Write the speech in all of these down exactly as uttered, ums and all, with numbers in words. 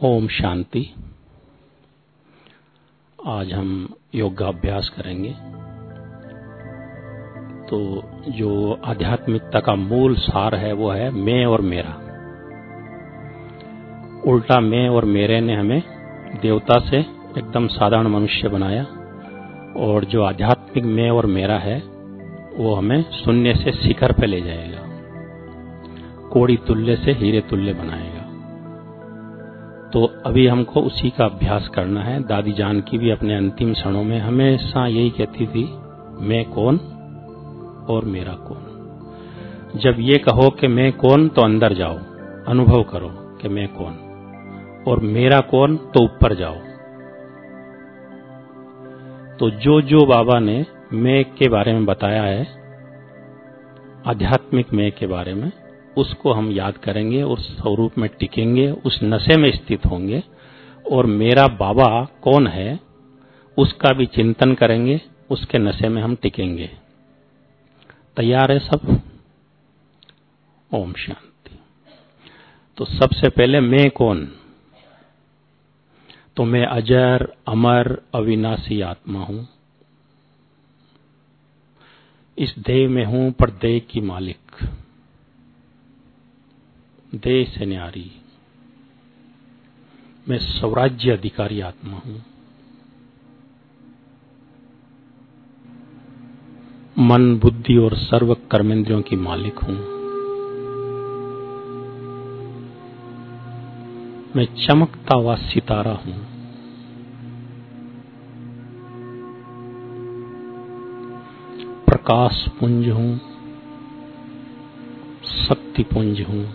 ओम शांति। आज हम योगाभ्यास करेंगे। तो जो आध्यात्मिकता का मूल सार है वो है मैं और मेरा। उल्टा मैं और मेरे ने हमें देवता से एकदम साधारण मनुष्य बनाया, और जो आध्यात्मिक मैं और मेरा है वो हमें शून्य से शिखर पे ले जाएगा, कोड़ी तुल्य से हीरे तुल्य बनाएगा। तो अभी हमको उसी का अभ्यास करना है। दादी जानकी भी अपने अंतिम क्षणों में हमेशा यही कहती थी, मैं कौन और मेरा कौन। जब ये कहो कि मैं कौन तो अंदर जाओ, अनुभव करो कि मैं कौन, और मेरा कौन तो ऊपर जाओ। तो जो जो बाबा ने मैं के बारे में बताया है, आध्यात्मिक मैं के बारे में, उसको हम याद करेंगे, उस स्वरूप में टिकेंगे, उस नशे में स्थित होंगे, और मेरा बाबा कौन है उसका भी चिंतन करेंगे, उसके नशे में हम टिकेंगे। तैयार है सब? ओम शांति। तो सबसे पहले मैं कौन? तो मैं अजर अमर अविनाशी आत्मा हूं। इस देह में हूं पर देह की मालिक, देह से न्यारी। मैं स्वराज्य अधिकारी आत्मा हूं। मन बुद्धि और सर्व कर्मेंद्रियों की मालिक हूं। मैं चमकता हुआ सितारा हूं। प्रकाश पुंज हूं, शक्ति पुंज हूं।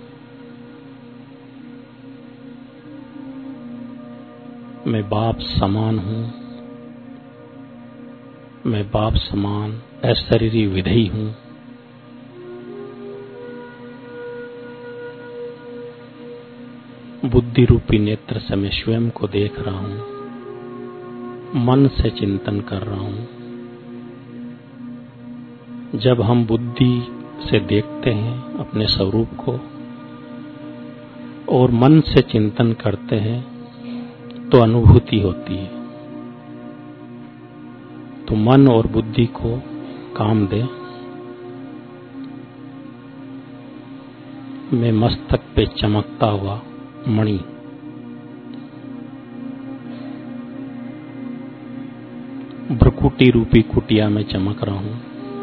मैं बाप समान हूं। मैं बाप समान अशरीरी विधेयी हूं। बुद्धि रूपी नेत्र से मैं स्वयं को देख रहा हूं, मन से चिंतन कर रहा हूं। जब हम बुद्धि से देखते हैं अपने स्वरूप को और मन से चिंतन करते हैं तो अनुभूति होती है। तो मन और बुद्धि को काम दे। मैं मस्तक पे चमकता हुआ मणि, भ्रकुटी रूपी कुटिया में चमक रहा हूं।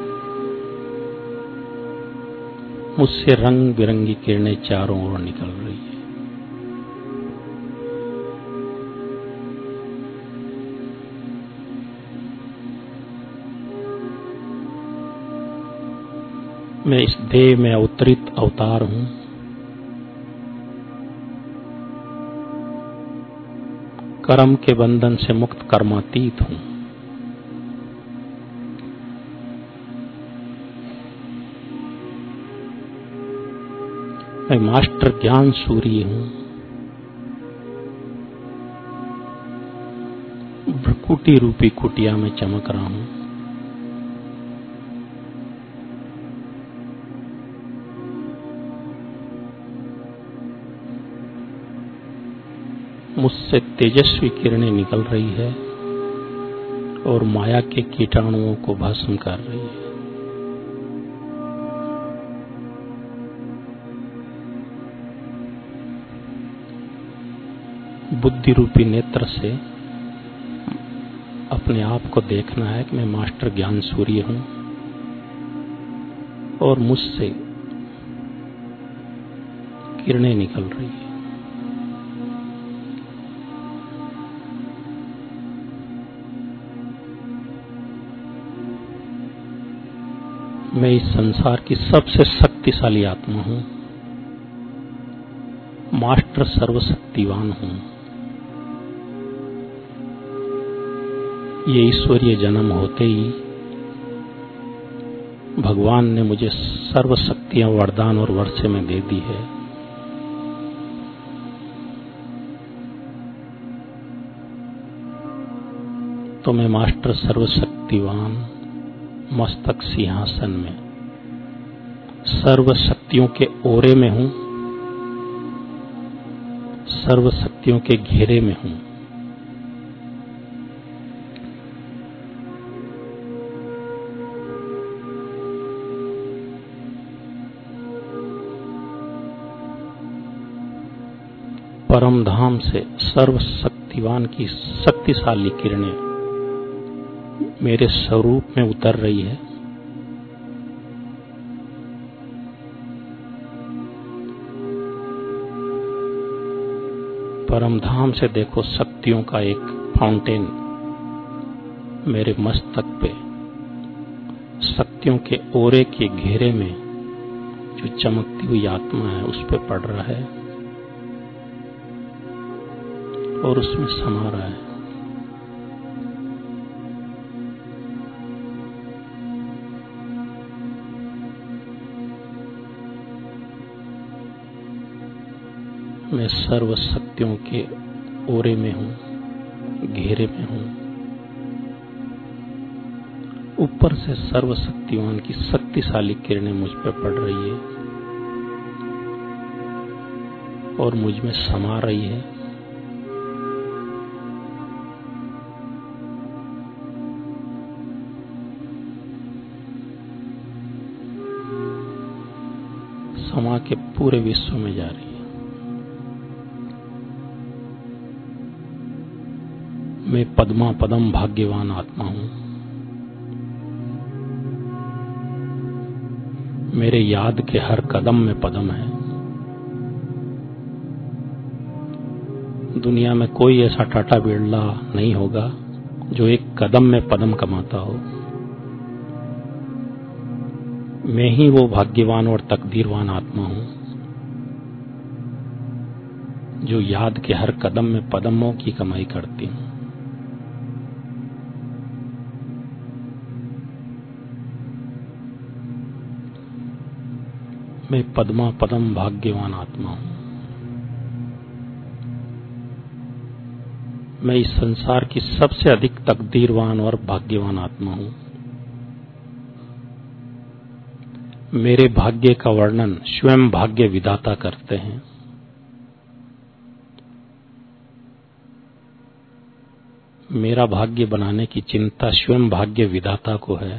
मुझसे रंग बिरंगी किरणें चारों ओर निकल रही है। मैं इस देह में अवतरित अवतार हूं। कर्म के बंधन से मुक्त कर्मातीत हूं। मैं मास्टर ज्ञान सूर्य हूं। भ्रकुटी रूपी कुटिया में चमक रहा हूं। मुझसे तेजस्वी किरणें निकल रही है और माया के कीटाणुओं को भस्म कर रही है। बुद्धि रूपी नेत्र से अपने आप को देखना है कि मैं मास्टर ज्ञान सूर्य हूं, और मुझसे किरणें निकल रही है। मैं इस संसार की सबसे शक्तिशाली आत्मा हूं। मास्टर सर्वशक्तिवान हूं। ये ईश्वरीय जन्म होते ही भगवान ने मुझे सर्व शक्तियां वरदान और वर्षे में दे दी है। तो मैं मास्टर सर्वशक्तिवान मस्तक सिंहासन में सर्व शक्तियों के ओरे में हूं। सर्व शक्तियों के घेरे में हूं। परम धाम से सर्व शक्तिवान की शक्तिशाली किरणें मेरे स्वरूप में उतर रही है। परम धाम से देखो शक्तियों का एक फाउंटेन मेरे मस्तक पे, शक्तियों के ओरे के घेरे में जो चमकती हुई आत्मा है उस पे पड़ रहा है और उसमें समा रहा है। मैं सर्व शक्तियों के ओरे में हूं, घेरे में हूं। ऊपर से सर्व शक्तिवान की शक्तिशाली किरणें मुझ पर पड़ रही है और मुझ में समा रही है। समा के पूरे विश्व में जा रही है। मैं पद्मा पदम भाग्यवान आत्मा हूं। मेरे याद के हर कदम में पदम है। दुनिया में कोई ऐसा टाटा बिरला नहीं होगा जो एक कदम में पदम कमाता हो। मैं ही वो भाग्यवान और तकदीरवान आत्मा हूं जो याद के हर कदम में पदमों की कमाई करती हूं। मैं पद्मा पदम भाग्यवान आत्मा हूं। मैं इस संसार की सबसे अधिक तकदीरवान और भाग्यवान आत्मा हूं। मेरे भाग्य का वर्णन स्वयं भाग्य विधाता करते हैं। मेरा भाग्य बनाने की चिंता स्वयं भाग्य विधाता को है।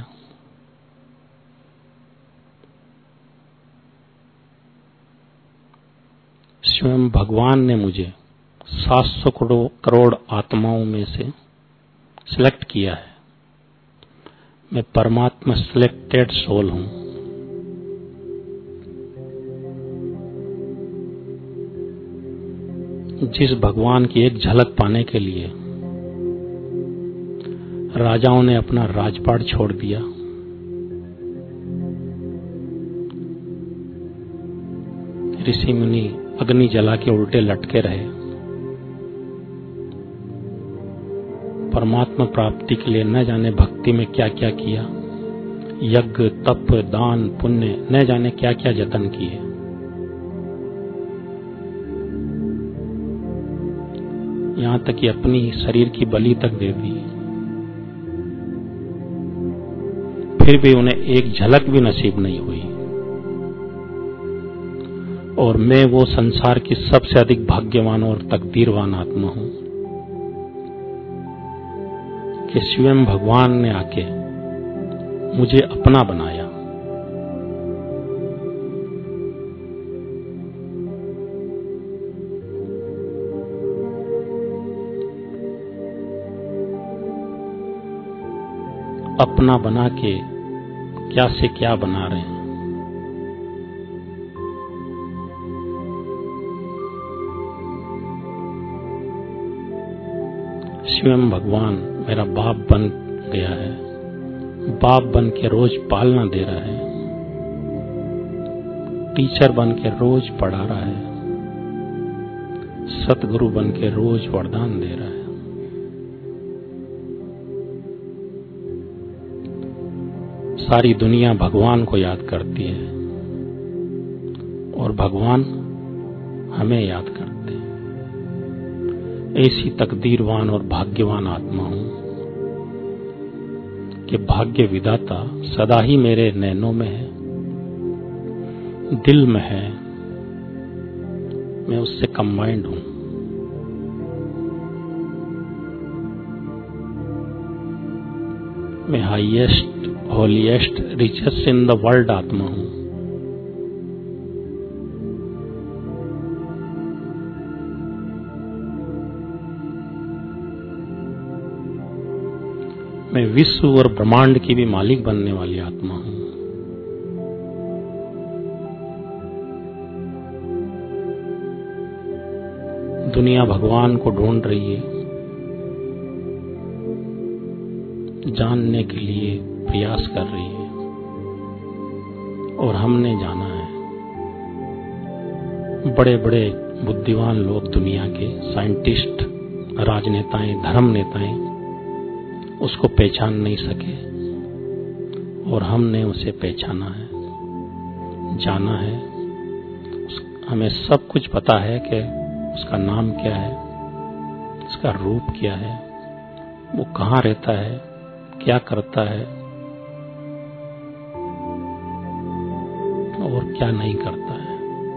स्वयं भगवान ने मुझे सात सौ करोड़ आत्माओं में से सिलेक्ट किया है। मैं परमात्मा सिलेक्टेड सोल हूं। जिस भगवान की एक झलक पाने के लिए राजाओं ने अपना राजपाट छोड़ दिया, ऋषि मुनि अग्नि जला के उल्टे लटके रहे, परमात्मा प्राप्ति के लिए न जाने भक्ति में क्या क्या किया, यज्ञ तप दान पुण्य न जाने क्या क्या जतन किए। यहां तक कि अपनी शरीर की बलि तक दे दी, फिर भी उन्हें एक झलक भी नसीब नहीं हुई। और मैं वो संसार की सबसे अधिक भाग्यवान और तकदीरवान आत्मा हूं कि स्वयं भगवान ने आके मुझे अपना बनाया। अपना बना के क्या से क्या बना रहे हैं। स्वयं भगवान मेरा बाप बन गया है, बाप बन के रोज पालना दे रहा है, टीचर बन के रोज पढ़ा रहा है, सतगुरु बन के रोज वरदान दे रहा है। सारी दुनिया भगवान को याद करती है और भगवान हमें याद करते हैं। ऐसी तकदीरवान और भाग्यवान आत्मा हूं कि भाग्य विधाता सदा ही मेरे नैनों में है, दिल में है। मैं उससे कंबाइंड हूं। मैं highest, holiest, richest in the world आत्मा हूं। मैं विश्व और ब्रह्मांड की भी मालिक बनने वाली आत्मा हूं। दुनिया भगवान को ढूंढ रही है, जानने के लिए प्रयास कर रही है, और हमने जाना है। बड़े बड़े बुद्धिमान लोग, दुनिया के साइंटिस्ट, राजनेताएं, धर्म नेताएं उसको पहचान नहीं सके, और हमने उसे पहचाना है, जाना है। हमें सब कुछ पता है कि उसका नाम क्या है, उसका रूप क्या है, वो कहाँ रहता है, क्या करता है और क्या नहीं करता है।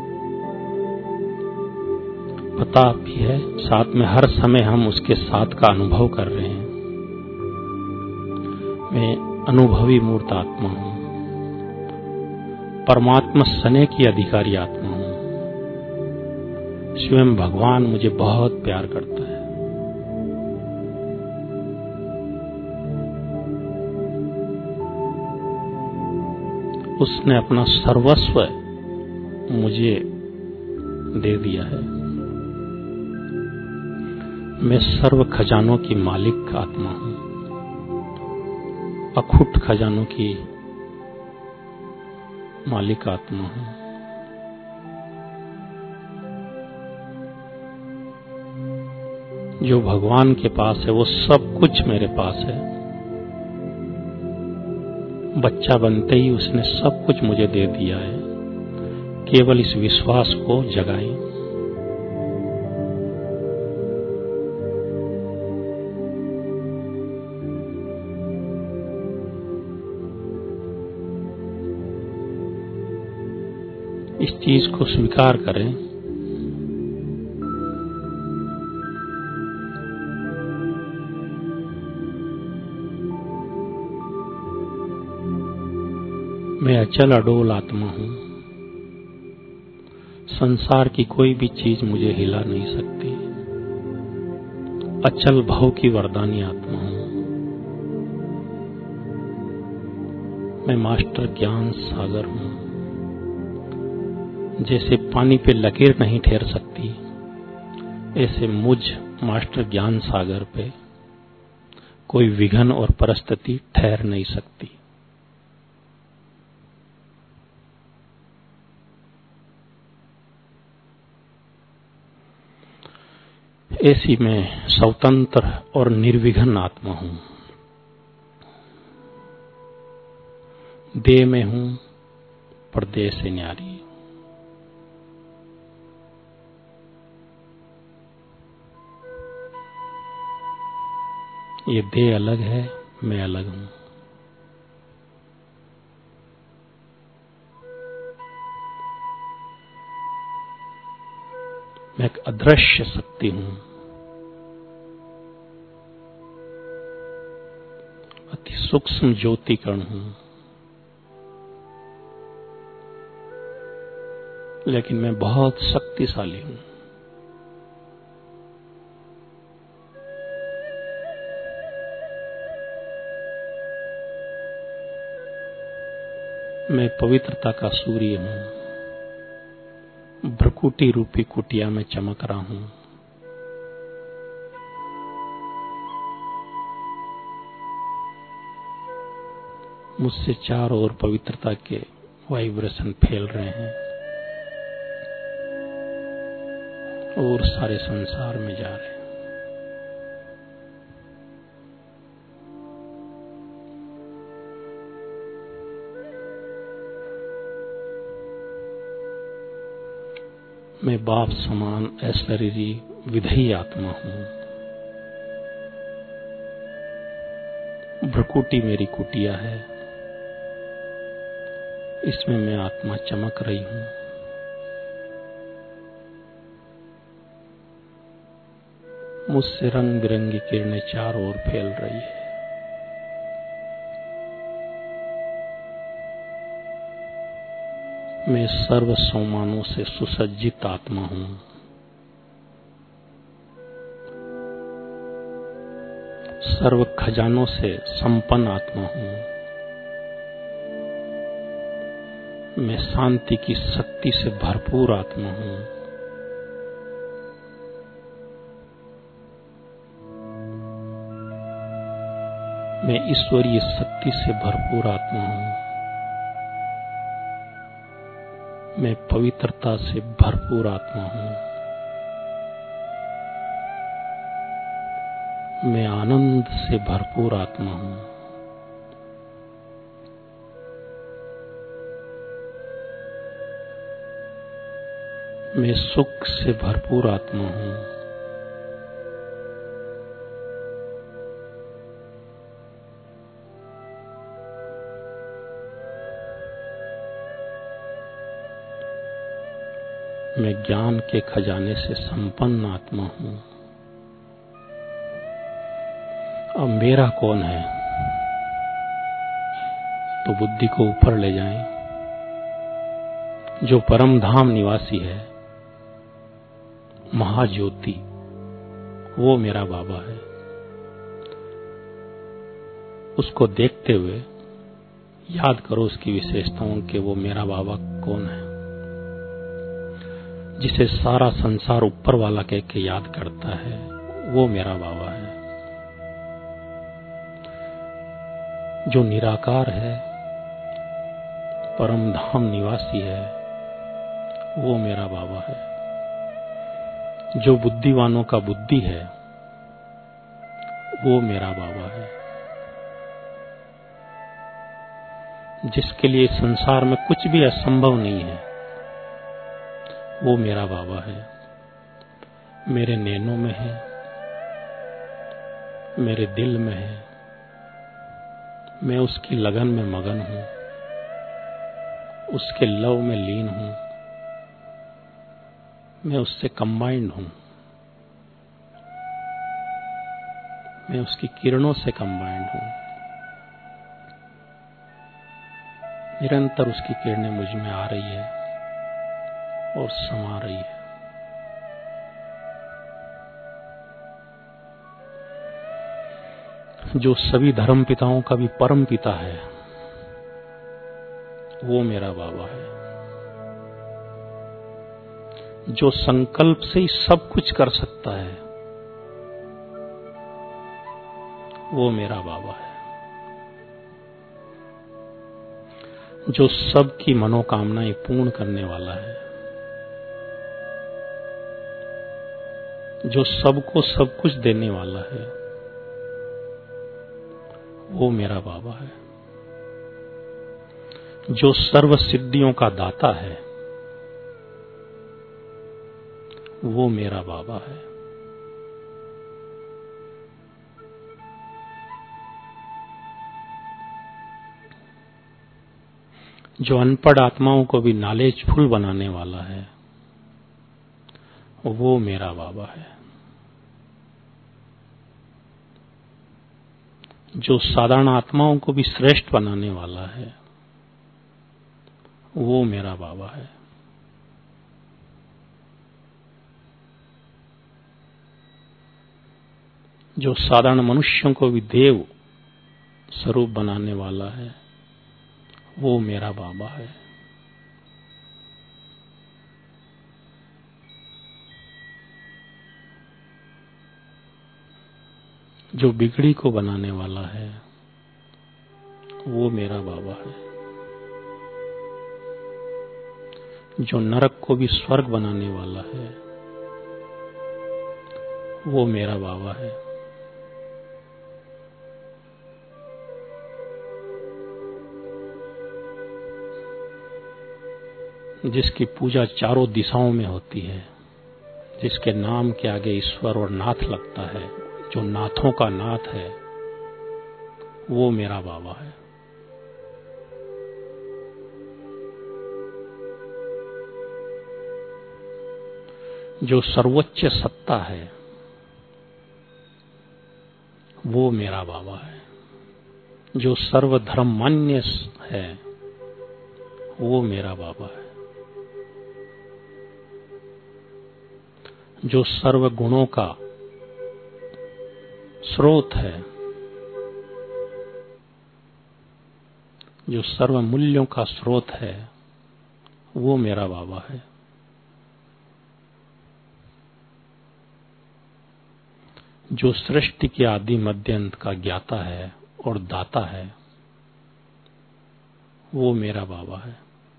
पता भी है, साथ में हर समय हम उसके साथ का अनुभव कर रहे हैं। मैं अनुभवी मूर्त आत्मा हूं, परमात्मा स्नेह की अधिकारी आत्मा हूं। स्वयं भगवान मुझे बहुत प्यार करता है। उसने अपना सर्वस्व मुझे दे दिया है। मैं सर्व खजानों की मालिक आत्मा हूं, अखुट खजानों की मालिक आत्मा हूं। जो भगवान के पास है वो सब कुछ मेरे पास है। बच्चा बनते ही उसने सब कुछ मुझे दे दिया है। केवल इस विश्वास को जगाएं। इस चीज को स्वीकार करें। मैं अचल अडोल आत्मा हूं। संसार की कोई भी चीज मुझे हिला नहीं सकती। अचल भाव की वरदानी आत्मा हूं। मैं मास्टर ज्ञान सागर हूं। जैसे पानी पे लकीर नहीं ठहर सकती, ऐसे मुझ मास्टर ज्ञान सागर पे कोई विघन और परिस्थिति ठहर नहीं सकती। ऐसी मैं स्वतंत्र और निर्विघ्न आत्मा हूं। देह में हूं पर देह से न्यारी। ये देह अलग है, मैं अलग हूं। मैं एक अदृश्य शक्ति हूं। अति सूक्ष्म ज्योति कण हूं। लेकिन मैं बहुत शक्तिशाली हूं। मैं पवित्रता का सूर्य हूं। भ्रकुटी रूपी कुटिया में चमक रहा हूं। मुझसे चारों ओर पवित्रता के वाइब्रेशन फैल रहे हैं और सारे संसार में जा रहे हैं। मैं बाप समान अशरीरी विधेयी आत्मा हूं। भ्रकुटी मेरी कुटिया है, इसमें मैं आत्मा चमक रही हूं। मुझसे रंग बिरंगी किरणें चारों ओर फैल रही है। मैं सर्व सम्मानों से सुसज्जित आत्मा हूं। सर्व खजानों से संपन्न आत्मा हूं। मैं शांति की शक्ति से भरपूर आत्मा हूं। मैं ईश्वरीय शक्ति से भरपूर आत्मा हूं। मैं पवित्रता से भरपूर आत्मा हूं। मैं आनंद से भरपूर आत्मा हूं। मैं सुख से भरपूर आत्मा हूं। मैं ज्ञान के खजाने से संपन्न आत्मा हूं। अब मेरा कौन है? तो बुद्धि को ऊपर ले जाएं। जो परम धाम निवासी है, महाज्योति, वो मेरा बाबा है। उसको देखते हुए याद करो उसकी विशेषताओं के वो मेरा बाबा कौन है, जिसे सारा संसार ऊपर वाला कह के याद करता है, वो मेरा बाबा है। जो निराकार है, परम धाम निवासी है, वो मेरा बाबा है। जो बुद्धिवानों का बुद्धि है, वो मेरा बाबा है। जिसके लिए संसार में कुछ भी असंभव नहीं है, वो मेरा बाबा है। मेरे नैनों में है, मेरे दिल में है। मैं उसकी लगन में मगन हूं, उसके लव में लीन हूं। मैं उससे कंबाइंड हूं। मैं उसकी किरणों से कंबाइंड हूं। निरंतर उसकी किरणें मुझ में आ रही है और समा रही है। जो सभी धर्म पिताओं का भी परम पिता है, वो मेरा बाबा है। जो संकल्प से ही सब कुछ कर सकता है, वो मेरा बाबा है। जो सबकी मनोकामनाएं पूर्ण करने वाला है, जो सबको सब कुछ देने वाला है, वो मेरा बाबा है। जो सर्व सिद्धियों का दाता है, वो मेरा बाबा है। जो अनपढ़ आत्माओं को भी नॉलेजफुल बनाने वाला है, वो मेरा बाबा है। जो साधारण आत्माओं को भी श्रेष्ठ बनाने वाला है, वो मेरा बाबा है। जो साधारण मनुष्यों को भी देव स्वरूप बनाने वाला है, वो मेरा बाबा है। जो बिगड़ी को बनाने वाला है, वो मेरा बाबा है। जो नरक को भी स्वर्ग बनाने वाला है, वो मेरा बाबा है। जिसकी पूजा चारों दिशाओं में होती है, जिसके नाम के आगे ईश्वर और नाथ लगता है, जो नाथों का नाथ है, वो मेरा बाबा है। जो सर्वोच्च सत्ता है, वो मेरा बाबा है। जो सर्वधर्म मान्य है, वो मेरा बाबा है। जो सर्व गुणों का स्रोत है, जो सर्व मूल्यों का स्रोत है, वो मेरा बाबा है। जो सृष्टि के आदि मध्य अंत का ज्ञाता है और दाता है, वो मेरा बाबा है।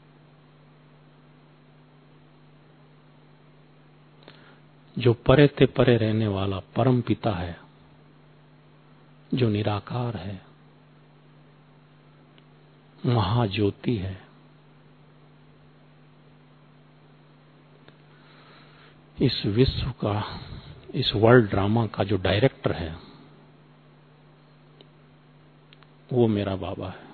जो परे ते परे रहने वाला परम पिता है, जो निराकार है, महाज्योति है, इस विश्व का, इस वर्ल्ड ड्रामा का जो डायरेक्टर है, वो मेरा बाबा है।